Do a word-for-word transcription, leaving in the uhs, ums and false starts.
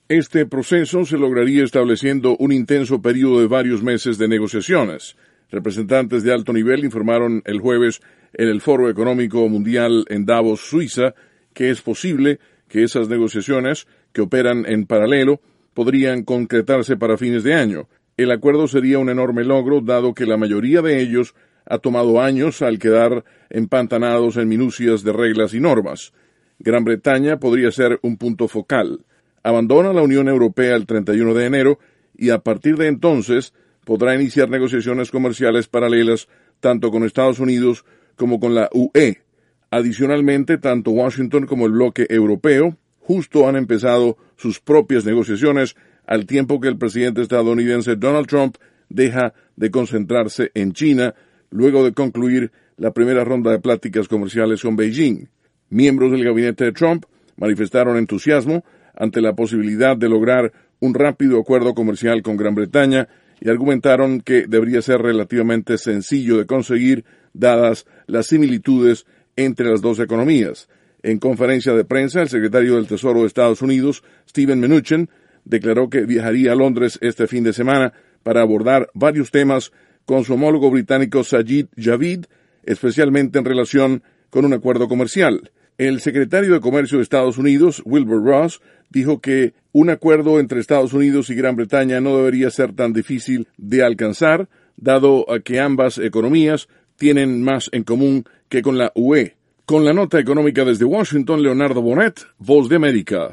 Este proceso se lograría estableciendo un intenso periodo de varios meses de negociaciones. Representantes de alto nivel informaron el jueves en el Foro Económico Mundial en Davos, Suiza, que es posible que esas negociaciones, que operan en paralelo, podrían concretarse para fines de año. El acuerdo sería un enorme logro, dado que la mayoría de ellos ha tomado años al quedar empantanados en minucias de reglas y normas. Gran Bretaña podría ser un punto focal. Abandona la Unión Europea el treinta y uno de enero y a partir de entonces podrá iniciar negociaciones comerciales paralelas tanto con Estados Unidos como con la U E. Adicionalmente, tanto Washington como el bloque europeo justo han empezado sus propias negociaciones al tiempo que el presidente estadounidense Donald Trump deja de concentrarse en China luego de concluir la primera ronda de pláticas comerciales con Beijing. Miembros del gabinete de Trump manifestaron entusiasmo ante la posibilidad de lograr un rápido acuerdo comercial con Gran Bretaña y argumentaron que debería ser relativamente sencillo de conseguir dadas las similitudes entre las dos economías. En conferencia de prensa, el secretario del Tesoro de Estados Unidos, Steven Mnuchin, declaró que viajaría a Londres este fin de semana para abordar varios temas con su homólogo británico Sajid Javid, especialmente en relación con un acuerdo comercial. El secretario de Comercio de Estados Unidos, Wilbur Ross, dijo que un acuerdo entre Estados Unidos y Gran Bretaña no debería ser tan difícil de alcanzar, dado a que ambas economías tienen más en común que con la U E. Con la nota económica desde Washington, Leonardo Bonet, Voz de América.